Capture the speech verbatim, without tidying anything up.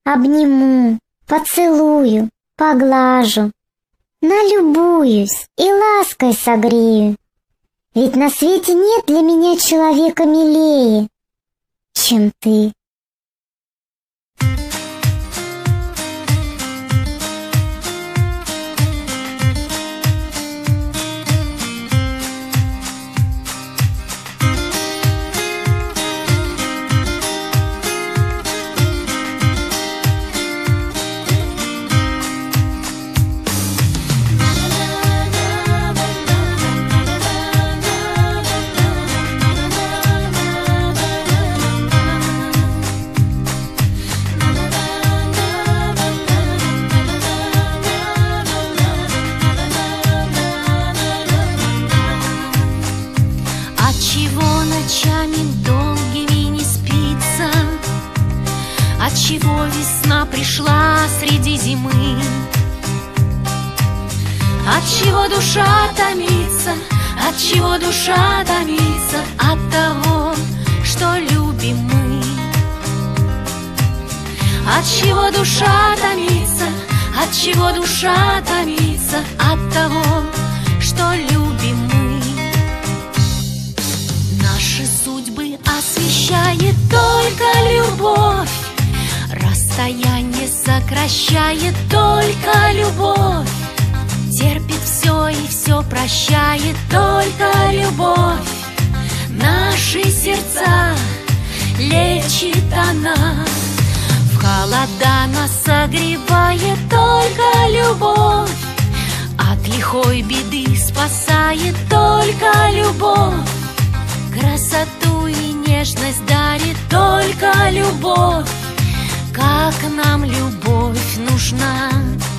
обниму, поцелую, поглажу, налюбуюсь и лаской согрею. Ведь на свете нет для меня человека милее, чем ты. Отчего весна пришла среди зимы? Отчего душа томится? Отчего душа томится? От того, что любим мы. Отчего душа томится? Отчего душа томится? От того, что любим мы. Наши судьбы освещает только любовь. Расстояние сокращает только любовь. Терпит все и все прощает только любовь. Наши сердца лечит она. В холода нас согревает только любовь. От лихой беды спасает только любовь. Красоту и нежность дарит только любовь. Как нам любовь нужна.